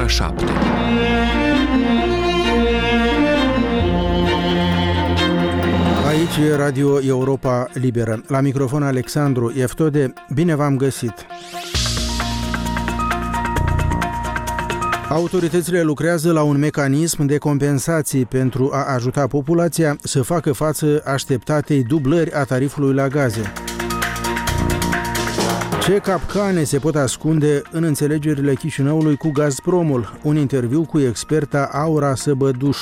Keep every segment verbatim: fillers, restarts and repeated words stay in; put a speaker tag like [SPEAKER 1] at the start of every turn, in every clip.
[SPEAKER 1] ora șapte.
[SPEAKER 2] Aici e Radio Europa Liberă. La microfon Alexandru Eftode. Bine v-am găsit! Autoritățile lucrează la un mecanism de compensații pentru a ajuta populația să facă față așteptatei dublări a tarifului la gaze. Ce capcane se pot ascunde în înțelegerile Chișinăului cu Gazpromul? Un interviu cu experta Aura Săbăduș.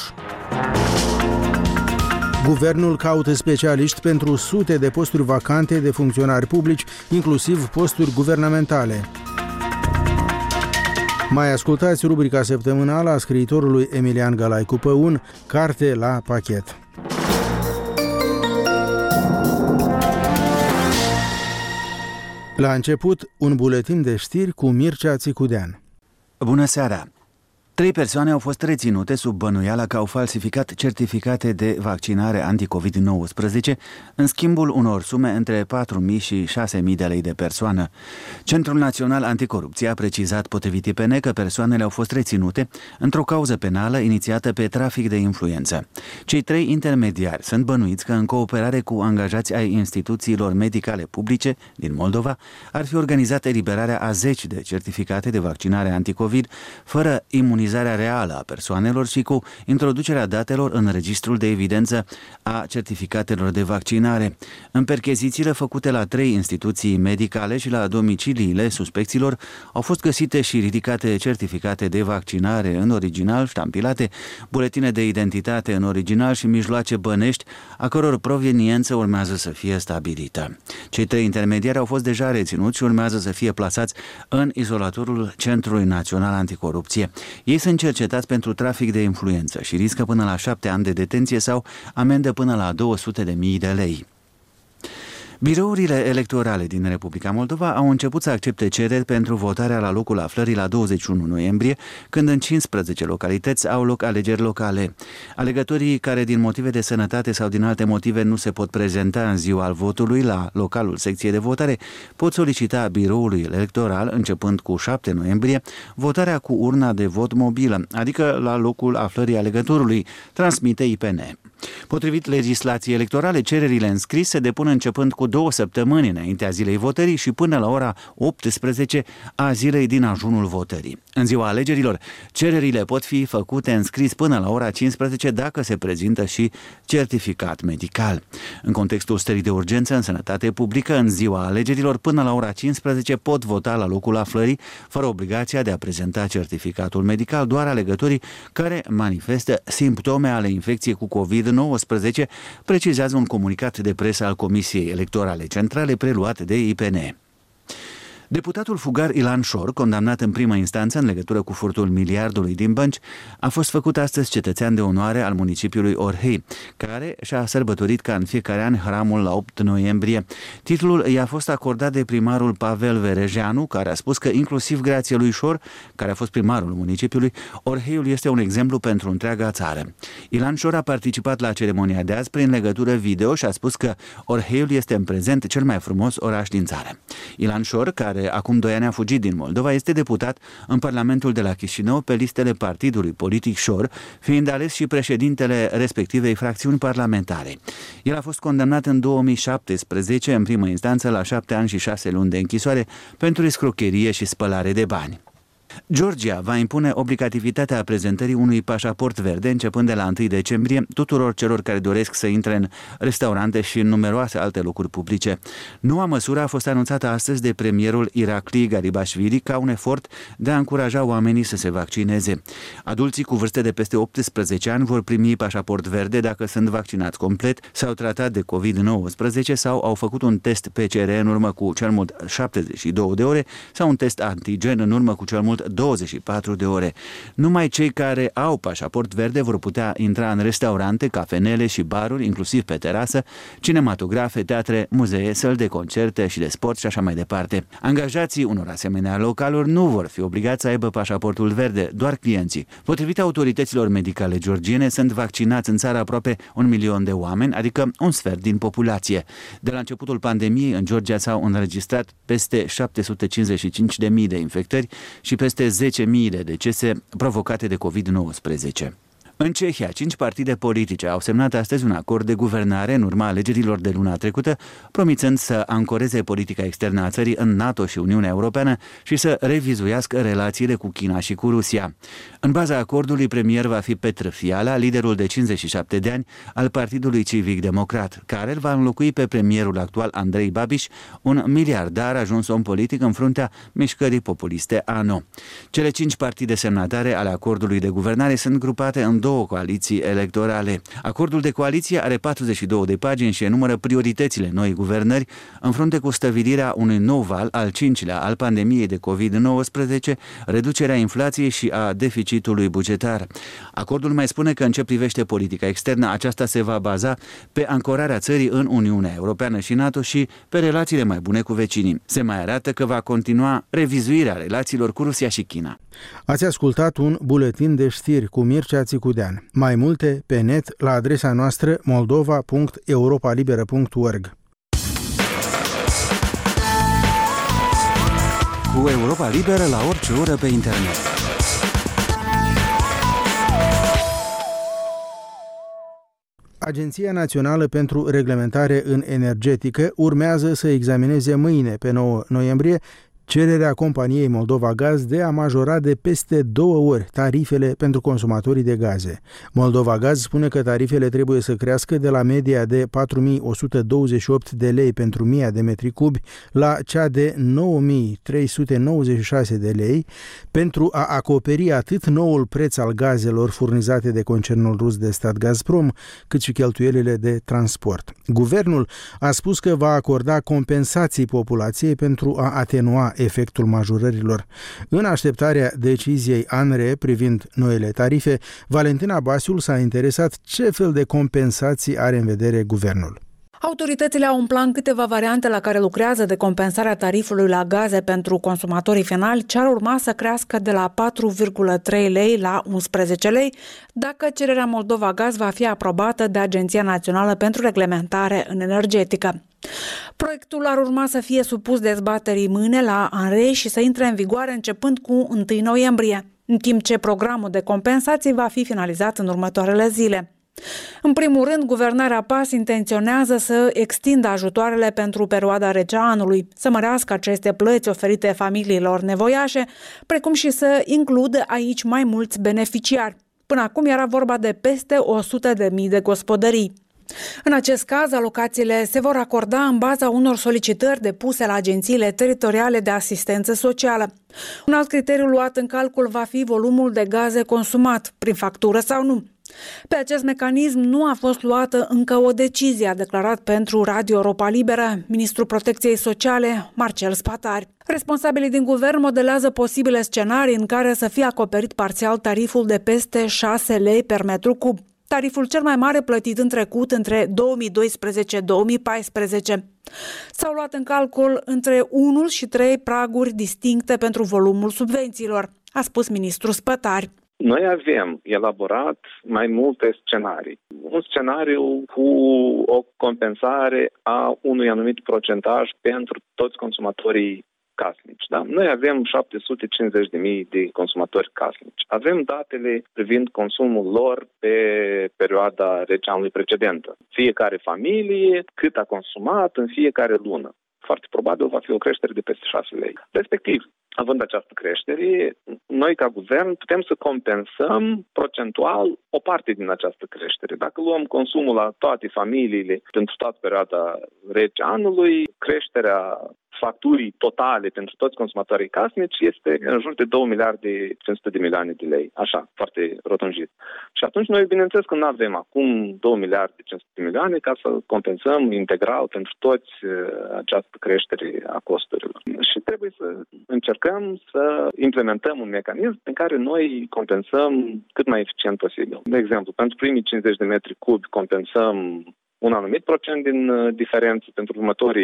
[SPEAKER 2] Guvernul caută specialiști pentru sute de posturi vacante de funcționari publici, inclusiv posturi guvernamentale. Mai ascultați rubrica săptămânală a scriitorului Emilian Galaicu Păun, Carte la pachet. La început, un buletin de știri cu Mircea Țicudean.
[SPEAKER 3] Bună seara! Trei persoane au fost reținute sub bănuiala că au falsificat certificate de vaccinare anticovid nouăsprezece în schimbul unor sume între patru mii și șase mii de lei de persoană. Centrul Național Anticorupție a precizat potrivit I P N că persoanele au fost reținute într-o cauză penală inițiată pe trafic de influență. Cei trei intermediari sunt bănuiți că în cooperare cu angajați ai instituțiilor medicale publice din Moldova ar fi organizat eliberarea a zeci de certificate de vaccinare anticovid fără imunizare reală a persoanelor și cu introducerea datelor în registrul de evidență a certificatelor de vaccinare. În perchezițiile făcute la trei instituții medicale și la domiciliile suspecților au fost găsite și ridicate certificate de vaccinare în original ștampilate, buletine de identitate în original și mijloace bănești, a căror proveniență urmează să fie stabilită. Cei trei intermediari au fost deja reținuți și urmează să fie plasați în izolatorul Centrului Național Anticorupție. Ei sunt cercetați pentru trafic de influență și riscă până la șapte ani de detenție sau amendă până la două sute de mii de lei. Birourile electorale din Republica Moldova au început să accepte cereri pentru votarea la locul aflării la douăzeci și unu noiembrie, când în cincisprezece localități au loc alegeri locale. Alegătorii care din motive de sănătate sau din alte motive nu se pot prezenta în ziua votului la localul secției de votare pot solicita biroului electoral, începând cu șapte noiembrie, votarea cu urna de vot mobilă, adică la locul aflării alegătorului, transmite I P N. Potrivit legislației electorale, cererile înscrise se depun începând cu două săptămâni înaintea zilei votării și până la ora optsprezece a zilei din ajunul votării. În ziua alegerilor, cererile pot fi făcute înscris până la ora cincisprezece dacă se prezintă și certificat medical. În contextul stării de urgență în sănătate publică, în ziua alegerilor, până la ora cincisprezece pot vota la locul aflării, fără obligația de a prezenta certificatul medical, doar alegătorii care manifestă simptome ale infecției cu covid nouăsprezece, precizează un comunicat de presă al Comisiei Electorale Centrale preluat de I P N. Deputatul fugar Ilan Șor, condamnat în primă instanță în legătură cu furtul miliardului din bănci, a fost făcut astăzi cetățean de onoare al municipiului Orhei, care și-a sărbătorit ca în fiecare an hramul la opt noiembrie. Titlul i-a fost acordat de primarul Pavel Verejeanu, care a spus că inclusiv grație lui Șor, care a fost primarul municipiului, Orheiul este un exemplu pentru întreaga țară. Ilan Șor a participat la ceremonia de azi prin legătură video și a spus că Orheiul este în prezent cel mai frumos oraș din țară. Ilan Șor, care acum doi ani a fugit din Moldova, este deputat în Parlamentul de la Chișinău pe listele partidului politic Șor, fiind ales și președintele respectivei fracțiuni parlamentare. El a fost condamnat în două mii șaptesprezece în primă instanță la șapte ani și șase luni de închisoare pentru escrocherie și spălare de bani. Georgia va impune obligativitatea prezentării unui pașaport verde începând de la întâi decembrie tuturor celor care doresc să intre în restaurante și în numeroase alte locuri publice. Noua măsură a fost anunțată astăzi de premierul Irakli Garibashvili ca un efort de a încuraja oamenii să se vaccineze. Adulții cu vârste de peste optsprezece ani vor primi pașaport verde dacă sunt vaccinați complet, s-au tratat de covid nouăsprezece sau au făcut un test P C R în urmă cu cel mult șaptezeci și două de ore sau un test antigen în urmă cu cel mult douăzeci și patru de ore. Numai cei care au pașaport verde vor putea intra în restaurante, cafenele și baruri, inclusiv pe terasă, cinematografe, teatre, muzee, săli de concerte și de sport și așa mai departe. Angajații unor asemenea localuri nu vor fi obligați să aibă pașaportul verde, doar clienții. Potrivit autorităților medicale georgiene, sunt vaccinați în țară aproape un milion de oameni, adică un sfert din populație. De la începutul pandemiei, în Georgia s-au înregistrat peste șapte sute cincizeci și cinci de mii de infectări și peste peste zece mii de decese provocate de covid nouăsprezece. În Cehia, cinci partide politice au semnat astăzi un acord de guvernare în urma alegerilor de luna trecută, promițând să ancoreze politica externă a țării în NATO și Uniunea Europeană și să revizuiască relațiile cu China și cu Rusia. În baza acordului, premier va fi Petr Fiala, liderul de cincizeci și șapte de ani al Partidului Civic Democrat, care îl va înlocui pe premierul actual Andrei Babiš, un miliardar ajuns om politic în fruntea mișcării populiste A N O. Cele cinci partide semnatare ale acordului de guvernare sunt grupate în două două coaliții electorale. Acordul de coaliție are patruzeci și două de pagini și enumără prioritățile noii guvernări în frunte cu stăvilirea unui nou val, al cincilea, al pandemiei de covid nouăsprezece, reducerea inflației și a deficitului bugetar. Acordul mai spune că în ce privește politica externă, aceasta se va baza pe ancorarea țării în Uniunea Europeană și NATO și pe relațiile mai bune cu vecinii. Se mai arată că va continua revizuirea relațiilor cu Rusia și China.
[SPEAKER 2] Ați ascultat un buletin de știri cu Mircea Țicudean. Mai multe pe net la adresa noastră moldova punct europa liberă punct org.
[SPEAKER 3] Cu Europa Liberă la orice oră pe internet.
[SPEAKER 2] Agenția Națională pentru Reglementare în Energetică urmează să examineze mâine, pe nouă noiembrie, cererea companiei Moldova Gaz de a majora de peste două ori tarifele pentru consumatorii de gaze. Moldova Gaz spune că tarifele trebuie să crească de la media de patru mii o sută douăzeci și opt de lei pentru o mie de metri cubi la cea de nouă mii trei sute nouăzeci și șase de lei pentru a acoperi atât noul preț al gazelor furnizate de concernul rus de stat Gazprom, cât și cheltuielile de transport. Guvernul a spus că va acorda compensații populației pentru a atenua efectul majorărilor. În așteptarea deciziei A N R E privind noile tarife, Valentina Basiul s-a interesat ce fel de compensații are în vedere guvernul.
[SPEAKER 1] Autoritățile au în plan câteva variante la care lucrează de compensarea tarifului la gaze pentru consumatorii finali, ce ar urma să crească de la patru virgulă trei lei la unsprezece lei, dacă cererea Moldova Gaz va fi aprobată de Agenția Națională pentru Reglementare în Energetică. Proiectul ar urma să fie supus dezbaterii mâine la A N R E și să intre în vigoare începând cu întâi noiembrie, în timp ce programul de compensații va fi finalizat în următoarele zile. În primul rând, guvernarea P A S intenționează să extindă ajutoarele pentru perioada rece a anului, să mărească aceste plăți oferite familiilor nevoiașe, precum și să includă aici mai mulți beneficiari. Până acum era vorba de peste o sută de mii de gospodării. În acest caz, alocațiile se vor acorda în baza unor solicitări depuse la agențiile teritoriale de asistență socială. Un alt criteriu luat în calcul va fi volumul de gaze consumat, prin factură sau nu. Pe acest mecanism nu a fost luată încă o decizie, a declarat pentru Radio Europa Liberă ministrul Protecției Sociale, Marcel Spatari. Responsabilii din guvern modelează posibile scenarii în care să fie acoperit parțial tariful de peste șase lei per metru cub, tariful cel mai mare plătit în trecut între două mii doisprezece - două mii paisprezece. S-au luat în calcul între unu și trei praguri distincte pentru volumul subvențiilor, a spus ministrul Spatari.
[SPEAKER 4] Noi avem elaborat mai multe scenarii. Un scenariu cu o compensare a unui anumit procentaj pentru toți consumatorii casnici. Da? Noi avem șapte sute cincizeci de mii de consumatori casnici. Avem datele privind consumul lor pe perioada rece anului precedentă. Fiecare familie, cât a consumat în fiecare lună. Foarte probabil va fi o creștere de peste șase lei. Respectiv, având această creștere, noi ca guvern putem să compensăm procentual o parte din această creștere. Dacă luăm consumul la toate familiile pentru toată perioada rece anului, creșterea facturii totale pentru toți consumatorii casnici este în jur de două miliarde cinci sute de milioane de lei. Așa, foarte rotunjit. Și atunci noi, bineînțeles că nu avem acum două miliarde cinci sute de milioane ca să compensăm integral pentru toți această creștere a costurilor. Și trebuie să încercăm să implementăm un mecanism în care noi compensăm cât mai eficient posibil. De exemplu, pentru primii cincizeci de metri cubi compensăm un anumit procent din diferență, pentru următorii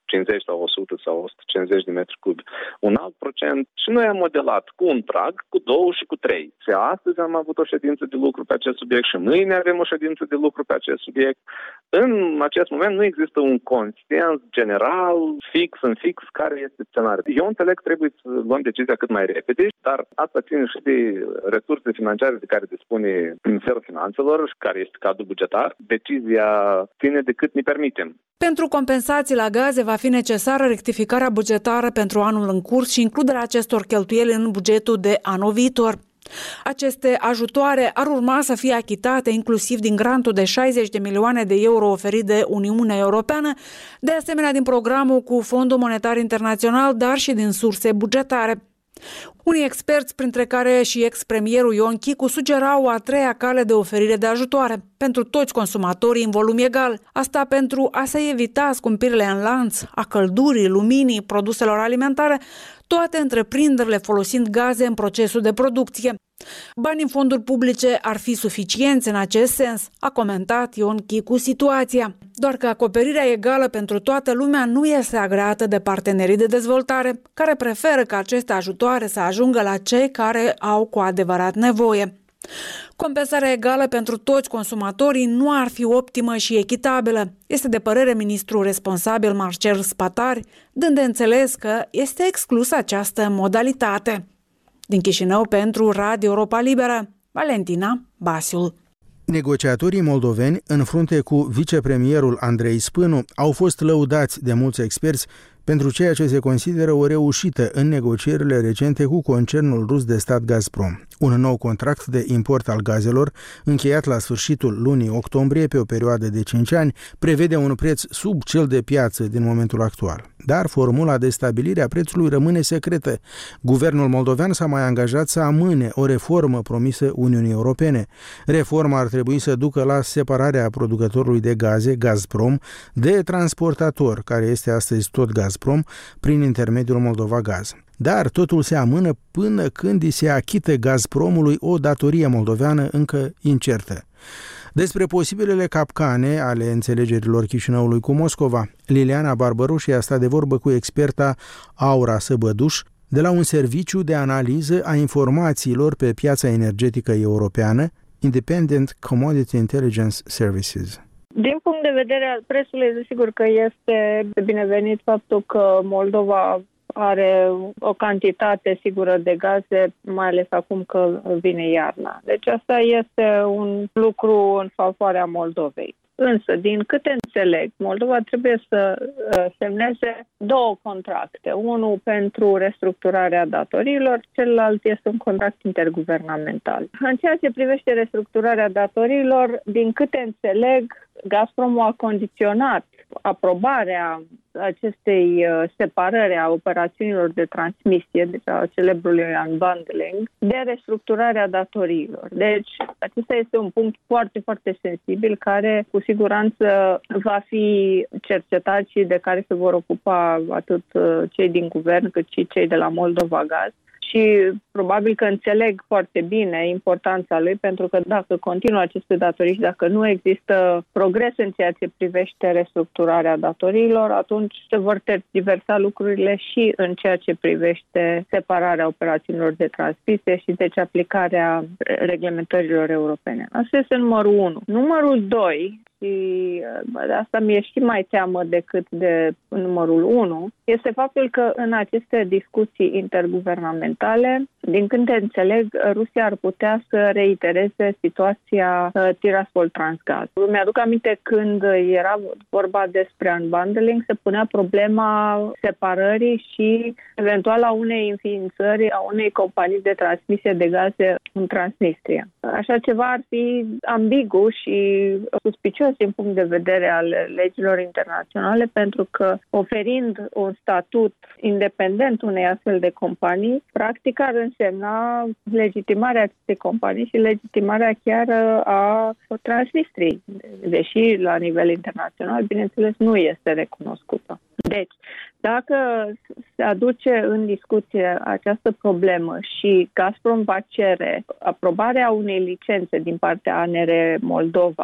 [SPEAKER 4] cincizeci sau o sută sau o sută cincizeci de metri cubi. Un alt procent și noi am modelat cu un prag, cu două și cu trei. Și astăzi am avut o ședință de lucru pe acest subiect și mâine avem o ședință de lucru pe acest subiect. În acest moment nu există un consens general, fix în fix, care este scenariul. Eu înțeleg că trebuie să luăm decizia cât mai repede, dar asta ține și de resurse financiare de care dispune Ministerul Finanțelor și care este cadrul bugetar. Decizia ține de cât ne permitem.
[SPEAKER 1] Pentru compensații la gaze va fi necesară rectificarea bugetară pentru anul în curs și includerea acestor cheltuieli în bugetul de anul viitor. Aceste ajutoare ar urma să fie achitate inclusiv din grantul de șaizeci de milioane de euro oferit de Uniunea Europeană, de asemenea din programul cu Fondul Monetar Internațional, dar și din surse bugetare. Unii experți, printre care și ex-premierul Ion Chicu, sugerau o a treia cale de oferire de ajutoare pentru toți consumatorii în volum egal. Asta pentru a se evita scumpirile în lanț a căldurii, luminii, produselor alimentare, toate întreprinderile folosind gaze în procesul de producție. Banii în fonduri publice ar fi suficienți în acest sens, a comentat Ion Chicu situația. Doar că acoperirea egală pentru toată lumea nu este agreată de partenerii de dezvoltare, care preferă ca aceste ajutoare să ajungă la cei care au cu adevărat nevoie. Compensarea egală pentru toți consumatorii nu ar fi optimă și echitabilă, este de părere ministrul responsabil Marcel Spatari, dând de înțeles că este exclusă această modalitate. Din Chișinău pentru Radio Europa Liberă, Valentina Basiul.
[SPEAKER 2] Negociatorii moldoveni, în frunte cu vicepremierul Andrei Spânu, au fost lăudați de mulți experți pentru ceea ce se consideră o reușită în negocierile recente cu concernul rus de stat Gazprom. Un nou contract de import al gazelor, încheiat la sfârșitul lunii octombrie pe o perioadă de cinci ani, prevede un preț sub cel de piață din momentul actual. Dar formula de stabilire a prețului rămâne secretă. Guvernul moldovean s-a mai angajat să amâne o reformă promisă Uniunii Europene. Reforma ar trebui să ducă la separarea producătorului de gaze, Gazprom, de transportator, care este astăzi tot Gazprom, prin intermediul Moldova Gaz. Dar totul se amână până când îi se achită Gazpromului o datorie moldoveană încă incertă. Despre posibilele capcane ale înțelegerilor Chișinăului cu Moscova, Liliana Barbaroși a stat de vorbă cu experta Aura Săbăduș de la un serviciu de analiză a informațiilor pe piața energetică europeană, Independent Commodity Intelligence Services.
[SPEAKER 5] Din punct de vedere al prețului, desigur că este binevenit faptul că Moldova are o cantitate sigură de gaze, mai ales acum că vine iarna. Deci asta este un lucru în favoarea Moldovei. Însă, din câte înțeleg, Moldova trebuie să semneze două contracte. Unul pentru restructurarea datoriilor, celălalt este un contract interguvernamental. În ceea ce privește restructurarea datoriilor, din câte înțeleg, Gazprom a condiționat aprobarea acestei separări a operațiunilor de transmisie, deci a celebrului unbundling, de restructurarea datoriilor. Deci, acesta este un punct foarte, foarte sensibil, care cu siguranță va fi cercetat și de care se vor ocupa atât cei din guvern cât și cei de la Moldova Gaz. Și probabil că înțeleg foarte bine importanța lui, pentru că dacă continuă aceste datorii și dacă nu există progres în ceea ce privește restructurarea datoriilor, atunci se vor tergiversa lucrurile și în ceea ce privește separarea operațiunilor de transmisie și deci aplicarea reglementărilor europene. Asta este numărul unu. Numărul doi, și de asta mi-e și mai teamă decât de numărul unu, este faptul că în aceste discuții interguvernamentale, din câte înțeleg, Rusia ar putea să reitereze situația uh, Tiraspol-Transgaz. Mi-aduc aminte când era vorba despre unbundling, se punea problema separării și eventual a unei înființări a unei companii de transmisie de gaze în Transnistria. Așa ceva ar fi ambigu și suspicios din punct de vedere al legilor internaționale, pentru că oferind un statut independent unei astfel de companii, practic ar însemna legitimarea acestei companii și legitimarea chiar a Transnistriei, deși la nivel internațional, bineînțeles, nu este recunoscută. Deci, dacă se aduce în discuție această problemă și Gazprom va cere aprobarea unei licențe din partea A N R Moldova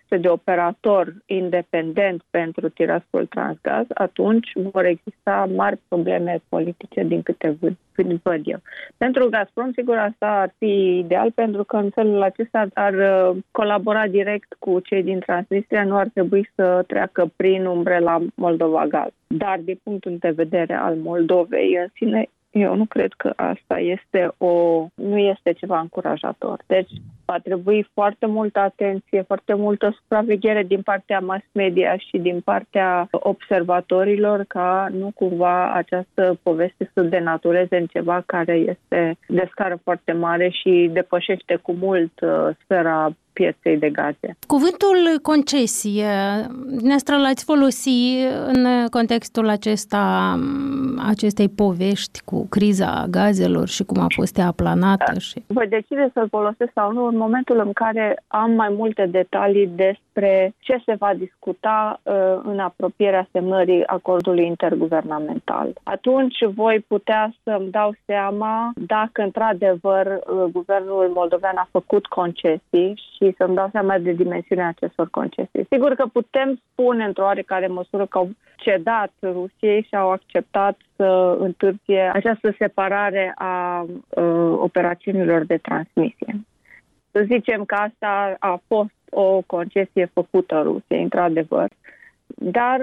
[SPEAKER 5] este de operator independent pentru Tiraspol Transgaz, atunci vor exista mari probleme politice din câte văd, văd eu. Pentru Gazprom, sigur, asta ar fi ideal, pentru că în felul acesta ar colabora direct cu cei din Transnistria, nu ar trebui să treacă prin umbrela Moldova Gaz. Dar, din punctul de vedere al Moldovei în sine, eu nu cred că asta este o, nu este ceva încurajator. Deci va trebui foarte multă atenție, foarte multă supraveghere din partea mass media și din partea observatorilor, ca nu cumva această poveste să denatureze în ceva care este de scară foarte mare și depășește cu mult uh, sfera pieței de gaze.
[SPEAKER 6] Cuvântul concesie, dumneavoastră l-ați folosi în contextul acesta, acestei povești cu criza gazelor și cum a fost ea aplanată? Și... Voi
[SPEAKER 5] decide să-l folosesc sau nu în momentul în care am mai multe detalii despre ce se va discuta uh, în apropierea semnării acordului interguvernamental. Atunci voi putea să-mi dau seama dacă într-adevăr uh, guvernul moldovean a făcut concesii și să-mi dau seama de dimensiunea acestor concesii. Sigur că putem spune într-o oarecare măsură că au cedat Rusiei și au acceptat să întârzie această separare a uh, operațiunilor de transmisie. Să zicem că asta a fost o concesie făcută Rusiei, într-adevăr, dar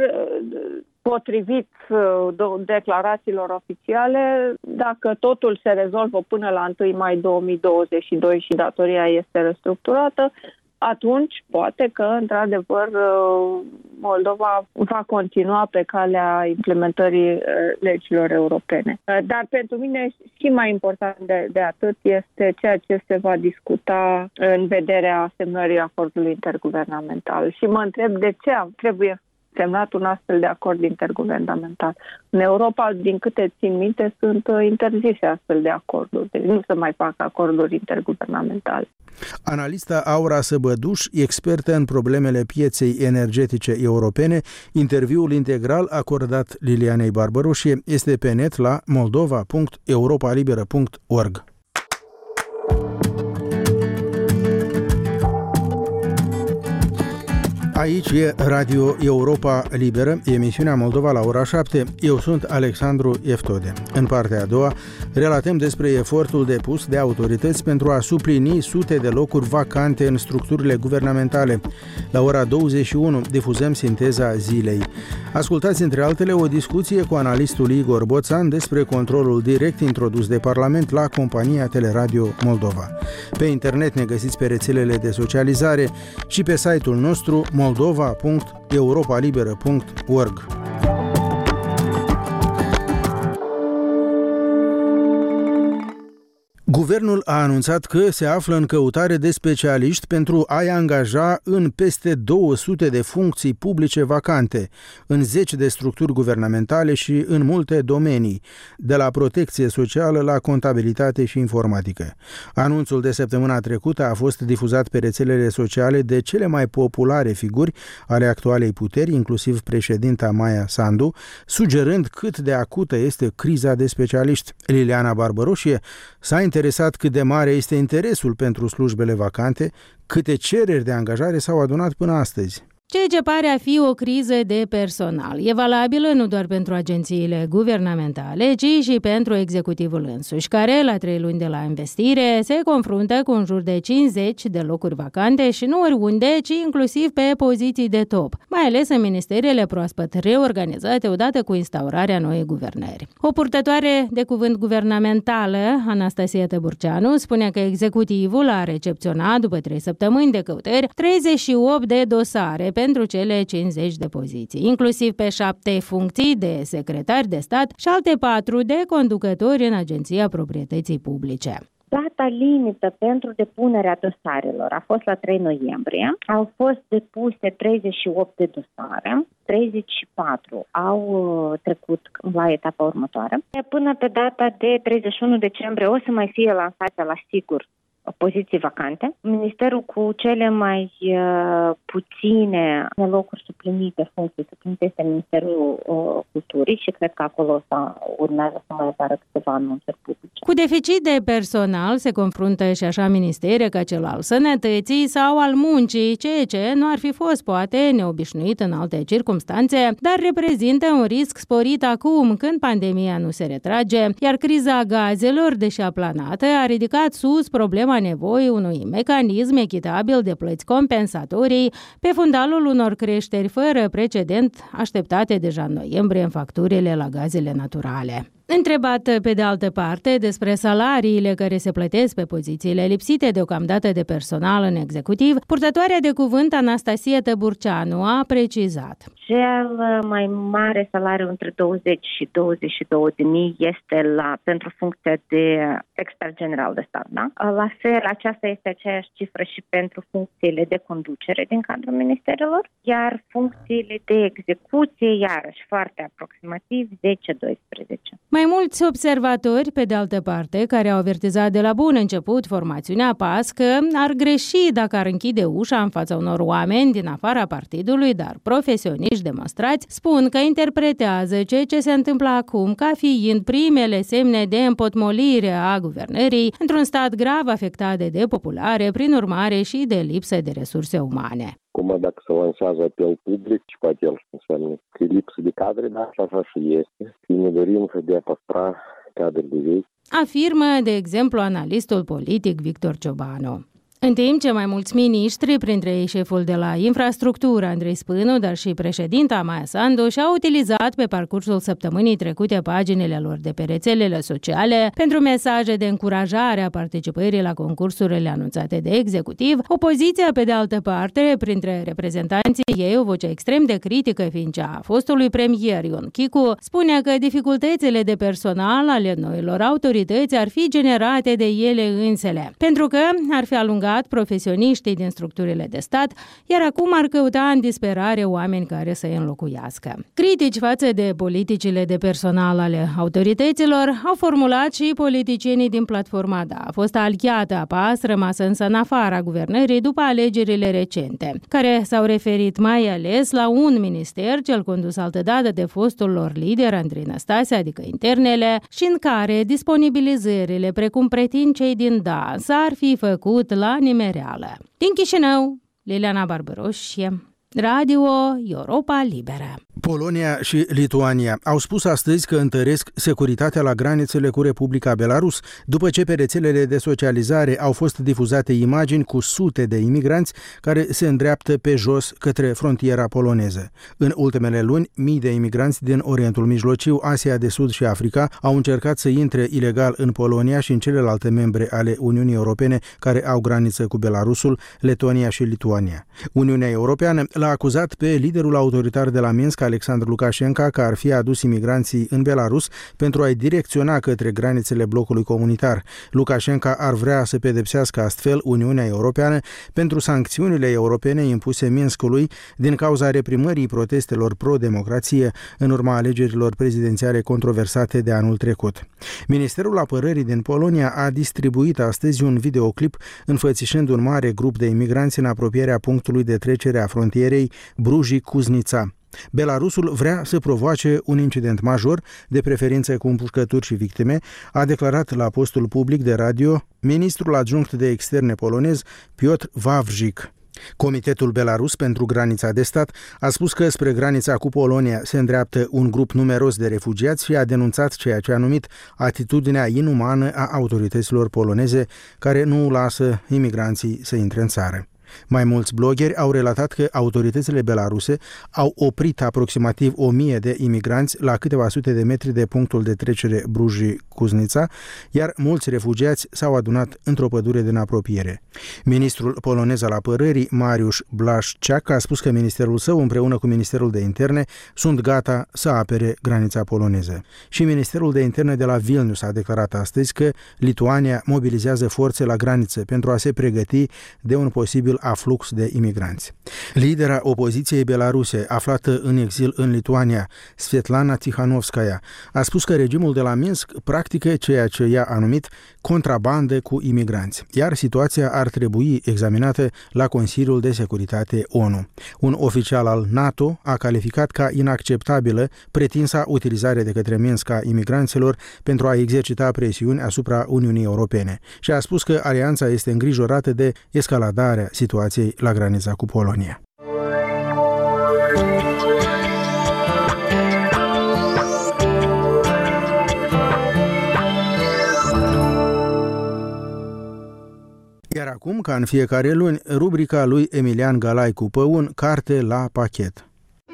[SPEAKER 5] potrivit declarațiilor oficiale, dacă totul se rezolvă până la întâi mai două mii douăzeci și doi și datoria este restructurată, atunci poate că, într-adevăr, Moldova va continua pe calea implementării legilor europene. Dar pentru mine și mai important de, de atât este ceea ce se va discuta în vederea semnării acordului interguvernamental. Și mă întreb de ce trebuie semnat un astfel de acord interguvernamental. În Europa, din câte țin minte, sunt interzise astfel de acorduri. Deci nu se mai fac acorduri interguvernamentale.
[SPEAKER 2] Analista Aura Săbăduș, expertă în problemele pieței energetice europene, interviul integral acordat Lilianei Barbăroșie este pe net la moldova punct europa liberă punct org. Aici e Radio Europa Liberă, emisiunea Moldova la ora șapte. Eu sunt Alexandru Eftode. În partea a doua relatăm despre efortul depus de autorități pentru a suplini sute de locuri vacante în structurile guvernamentale. La ora douăzeci și unu difuzăm sinteza zilei. Ascultați între altele o discuție cu analistul Igor Boțan despre controlul direct introdus de Parlament la compania Teleradio Moldova. Pe internet ne găsiți pe rețelele de socializare și pe site-ul nostru moldova punct europa liberă punct org. Guvernul a anunțat că se află în căutare de specialiști pentru a-i angaja în peste două sute de funcții publice vacante, în zeci de structuri guvernamentale și în multe domenii, de la protecție socială la contabilitate și informatică. Anunțul de săptămâna trecută a fost difuzat pe rețelele sociale de cele mai populare figuri ale actualei puteri, inclusiv președinta Maia Sandu, sugerând cât de acută este criza de specialiști. Liliana Barbăroșie s-a interesat cât de mare este interesul pentru slujbele vacante, câte cereri de angajare s-au adunat până astăzi.
[SPEAKER 6] Ceea ce pare a fi o criză de personal e valabilă nu doar pentru agențiile guvernamentale, ci și pentru executivul însuși, care, la trei luni de la investire, se confruntă cu în jur de cincizeci de locuri vacante și nu oriunde, ci inclusiv pe poziții de top, mai ales în ministerele proaspăt reorganizate odată cu instaurarea noii guvernări. O purtătoare de cuvânt guvernamentală, Anastasia Tăburceanu, spune că executivul a recepționat, după trei săptămâni de căutări, treizeci și opt de dosare pentru cele cincizeci de poziții, inclusiv pe șapte funcții de secretari de stat și alte patru de conducători în Agenția Proprietății Publice.
[SPEAKER 7] Data limită pentru depunerea dosarelor a fost la trei noiembrie. Au fost depuse treizeci și opt de dosare, treizeci și patru au trecut la etapa următoare. Până pe data de treizeci și unu decembrie o să mai fie lansate la sigur poziții vacante. Ministerul cu cele mai uh, puține locuri suplinite, funcții suplinite, este Ministerul uh, Culturii și cred că acolo s-a, urmează să mai apară câteva anunțuri publice.
[SPEAKER 6] Cu deficit de personal se confruntă și așa ministere ca cel al sănătății sau al muncii, ceea ce nu ar fi fost poate neobișnuit în alte circumstanțe, dar reprezintă un risc sporit acum când pandemia nu se retrage, iar criza gazelor, deși aplanată, a ridicat sus problema nevoii unui mecanism echitabil de plăți compensatorii pe fundalul unor creșteri fără precedent așteptate deja în noiembrie în facturile la gazele naturale. Întrebat pe de altă parte despre salariile care se plătesc pe pozițiile lipsite deocamdată de personal în executiv, purtătoarea de cuvânt Anastasia Tăburceanu a precizat.
[SPEAKER 7] Cel mai mare salariu între douăzeci și douăzeci și două de mii este la, pentru funcția de expert general de stat. Da? La fel, aceasta este aceeași cifră și pentru funcțiile de conducere din cadrul ministerelor, iar funcțiile de execuție, iarăși foarte aproximativ, zece doisprezece.
[SPEAKER 6] Mai mulți observatori, pe de altă parte, care au avertizat de la bun început formațiunea P A S că ar greși dacă ar închide ușa în fața unor oameni din afara partidului, dar profesioniști demonstrați, spun că interpretează ceea ce se întâmplă acum ca fiind primele semne de împotmolire a guvernării într-un stat grav afectat de depopulare, prin urmare și de lipsă de resurse umane.
[SPEAKER 8] Acum, dacă se lansează apel public, și poate el înseamnă că e lipsă de cadre, dar așa și este. Și ne dorim să dea păstra cadre de vechi.
[SPEAKER 6] Afirmă, de exemplu, analistul politic Victor Ciobanu. În timp ce mai mulți miniștri, printre ei șeful de la infrastructură Andrei Spânu, dar și președinta Maia Sandu, și-au utilizat pe parcursul săptămânii trecute paginile lor de pe rețelele sociale pentru mesaje de încurajare a participării la concursurile anunțate de executiv, opoziția, pe de altă parte, printre reprezentanții ei, o voce extrem de critică fiind cea a fostului premier Ion Chicu, spune că dificultățile de personal ale noilor autorități ar fi generate de ele însele, pentru că ar fi alungat profesioniștii din structurile de stat, iar acum ar căuta în disperare oameni care să îi înlocuiască. Critici față de politicile de personal ale autorităților au formulat și politicienii din platforma D A. A fost aliată a P A S, rămasă însă în afara guvernării după alegerile recente, care s-au referit mai ales la un minister, cel condus altădată de fostul lor lider Andrei Năstase, adică internele, și în care disponibilizările, precum pretind cei din D A, s-ar fi făcut la nimereală. Din Chișinău, Liliana Barbaroșie, Radio Europa Liberă.
[SPEAKER 2] Polonia și Lituania au spus astăzi că întăresc securitatea la granițele cu Republica Belarus, după ce pe rețelele de socializare au fost difuzate imagini cu sute de imigranți care se îndreaptă pe jos către frontiera poloneză. În ultimele luni, mii de imigranți din Orientul Mijlociu, Asia de Sud și Africa au încercat să intre ilegal în Polonia și în celelalte membre ale Uniunii Europene care au graniță cu Belarusul, Letonia și Lituania. Uniunea Europeană l-a acuzat pe liderul autoritar de la Minsk, Alexandru Lukashenko, că ar fi adus imigranții în Belarus pentru a-i direcționa către granițele blocului comunitar. Lukashenko ar vrea să pedepsească astfel Uniunea Europeană pentru sancțiunile europene impuse Minskului din cauza reprimării protestelor pro-democrație în urma alegerilor prezidențiale controversate de anul trecut. Ministerul Apărării din Polonia a distribuit astăzi un videoclip înfățișând un mare grup de imigranți în apropierea punctului de trecere a frontierei Bruji-Cuznița. Belarusul vrea să provoace un incident major, de preferință cu împușcături și victime, a declarat la postul public de radio ministrul adjunct de externe polonez Piotr Wawrzyk. Comitetul Belarus pentru granița de stat a spus că spre granița cu Polonia se îndreaptă un grup numeros de refugiați și a denunțat ceea ce a numit atitudinea inumană a autorităților poloneze care nu lasă imigranții să intre în țară. Mai mulți blogeri au relatat că autoritățile belaruse au oprit aproximativ o mie de imigranți la câteva sute de metri de punctul de trecere Bruji-Cuznița, iar mulți refugiați s-au adunat într-o pădure din apropiere. Ministrul polonez al apărării, Mariusz Blaszczak, a spus că ministerul său, împreună cu Ministerul de Interne, sunt gata să apere granița poloneză. Și Ministerul de Interne de la Vilnius a declarat astăzi că Lituania mobilizează forțe la graniță pentru a se pregăti de un posibil posibil aflux de imigranți. Lidera opoziției belaruse, aflată în exil în Lituania, Svetlana Tikhanovskaya, a spus că regimul de la Minsk practică ceea ce ea a numit contrabandă cu imigranți, iar situația ar trebui examinată la Consiliul de Securitate O N U. Un oficial al NATO a calificat ca inacceptabilă pretinsa utilizare de către Minsk a imigranților pentru a exercita presiuni asupra Uniunii Europene și a spus că alianța este îngrijorată de escaladarea situației la granița cu Polonia. Iar acum, ca în fiecare luni, rubrica lui Emilian Galai cu Păun, carte la pachet.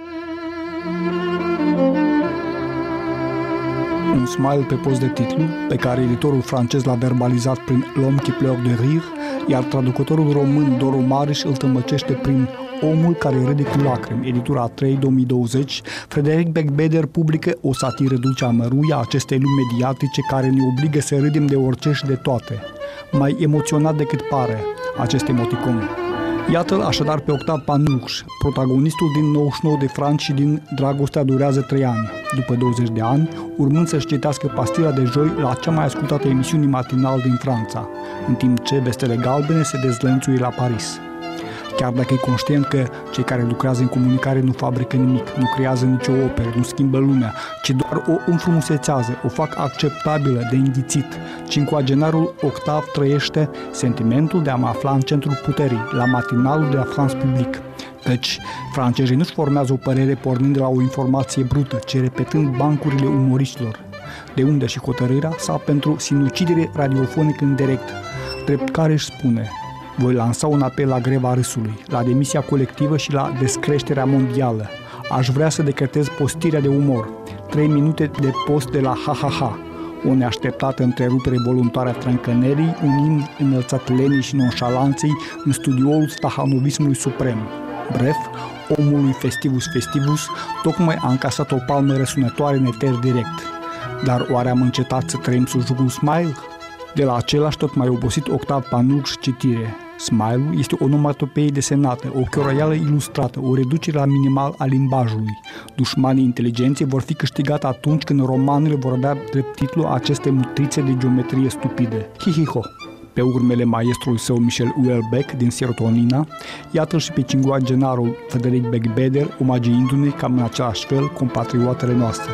[SPEAKER 9] Un smile pe post de titlu, pe care editorul francez l-a verbalizat prin L'homme qui pleure de rire, iar traducătorul român Doru Mariș îl tămăcește prin Omul care râde cu lacrimi, editura a trei două mii douăzeci. Frederic Beigbeder publică o satiră dulce amăruie a acestei lumi mediatice care ne obligă să râdem de orice și de toate. Mai emoționat decât pare acest emoticon. Iată-l așadar pe Octav Panurș, protagonistul din nouăzeci și nouă de franci și din Dragostea durează trei ani, după douăzeci de ani, urmând să-și citească Pastila de joi la cea mai ascultată emisiune matinală din Franța, în timp ce Vestele Galbene se dezlănțuie la Paris. Chiar dacă e conștient că cei care lucrează în comunicare nu fabrică nimic, nu creează nicio operă, nu schimbă lumea, ci doar o înfrumusețează, o fac acceptabilă, de înghițit, ci încoagenarul Octav trăiește sentimentul de a mă afla în centrul puterii, la matinalul de la France Public. Căci francezii nu-și formează o părere pornind de la o informație brută, ci repetând bancurile umoriștilor. De unde și hotărârea sa pentru sinucidere radiofonică în direct, drept care își spune: voi lansa un apel la greva râsului, la demisia colectivă și la descreșterea mondială. Aș vrea să decretez postirea de umor, trei minute de post de la ha-ha-ha, o neașteptată întrerupere voluntară a trâncănerii, un imn înălțat lenii și nonșalanței în studioul stahanovismului suprem. Bref, omului Festivus Festivus tocmai a încasat o palmă răsunătoare în eter direct. Dar oare am încetat să trăim sub jugul Smile? De la același tot mai obosit Octav Panurș citire. Smile-ul este o onomatopee desenată, o chioraială ilustrată, o reducere la minimal a limbajului. Dușmanii inteligenței vor fi câștigate atunci când romanele vor avea drept titlu aceste mutrițe de geometrie stupide. Hi-hi-ho! Pe urmele maestrului său Michel Houellebecq din Serotonina, iată-l și pe cinguagenarul Frederic Beigbeder, omagiindu-ne cam în același fel compatriotele noastre.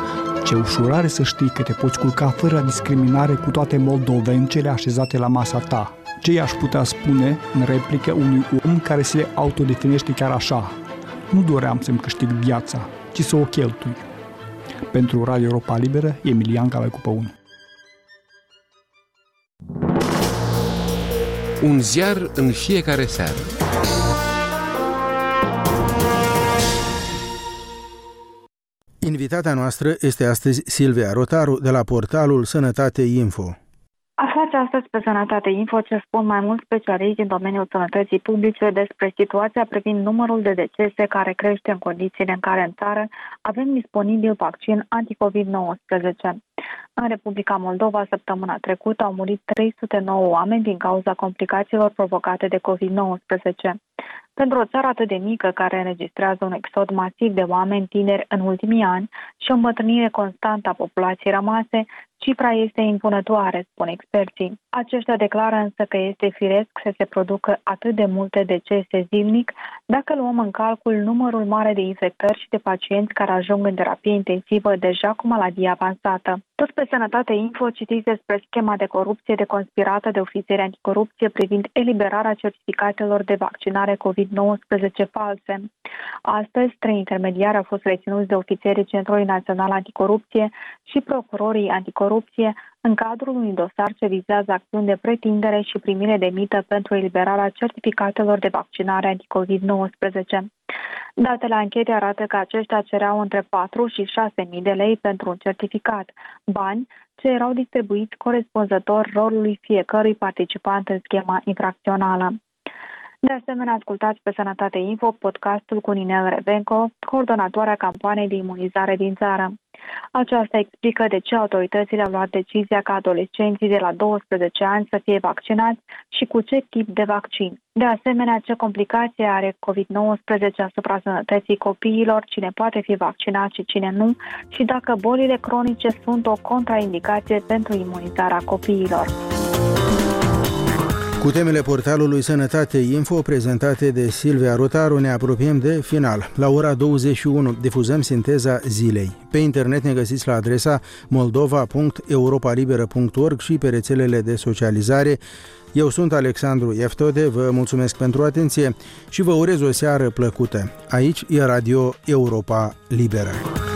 [SPEAKER 9] Ce ușurare să știi că te poți culca fără discriminare cu toate moldovencele așezate la masa ta. Ce i-aș putea spune în replică unui om care se autodefinește chiar așa? Nu doream să-mi câștig viața, ci să o cheltui. Pentru Radio Europa Liberă, Emilian Galai cu Păun.
[SPEAKER 10] Un ziar în fiecare seară.
[SPEAKER 2] Invitata noastră este astăzi Silvia Rotaru de la portalul Sănătate Info.
[SPEAKER 11] Aflați astăzi pe Sănătate Info ce spun mai mulți specialiști din domeniul sănătății publice despre situația privind numărul de decese care crește în condițiile în care în țară avem disponibil vaccin anticovid nouăsprezece. În Republica Moldova, săptămâna trecută, au murit trei sute nouă oameni din cauza complicațiilor provocate de covid nouăsprezece. Pentru o țară atât de mică, care înregistrează un exod masiv de oameni tineri în ultimii ani și o îmbătrânire constantă a populației rămase, cifra este impunătoare, spun experții. Aceștia declară însă că este firesc să se producă atât de multe decese zilnic dacă luăm în calcul numărul mare de infectări și de pacienți care ajung în terapie intensivă deja cu maladie avansată. Tot pe Sănătate Info citiți despre schema de corupție deconspirată de ofițeri anticorupție privind eliberarea certificatelor de vaccinare covid nouăsprezece false. Astăzi, trei intermediari au fost reținuți de ofițerii Centrului Național Anticorupție și procurorii anticorupție în cadrul unui dosar ce vizează acțiuni de pretindere și primire de mită pentru eliberarea certificatelor de vaccinare anticovid nouăsprezece. Datele anchetei arată că aceștia cereau între patru și șase mii de lei pentru un certificat, bani ce erau distribuiți corespunzător rolului fiecărui participant în schema infracțională. De asemenea, ascultați pe Sănătate Info podcastul cu Ninel Rebenco, coordonatoarea campaniei de imunizare din țară. Aceasta explică de ce autoritățile au luat decizia ca adolescenții de la douăsprezece ani să fie vaccinați și cu ce tip de vaccin. De asemenea, ce complicație are covid nouăsprezece asupra sănătății copiilor, cine poate fi vaccinat și cine nu, și dacă bolile cronice sunt o contraindicație pentru imunizarea copiilor.
[SPEAKER 2] Cu temele portalului Sănătate Info prezentate de Silvia Rotaru ne apropiem de final. La ora douăzeci și unu difuzăm sinteza zilei. Pe internet ne găsiți la adresa moldova punct europalibera punct org și pe rețelele de socializare. Eu sunt Alexandru Eftode, vă mulțumesc pentru atenție și vă urez o seară plăcută. Aici e Radio Europa Liberă.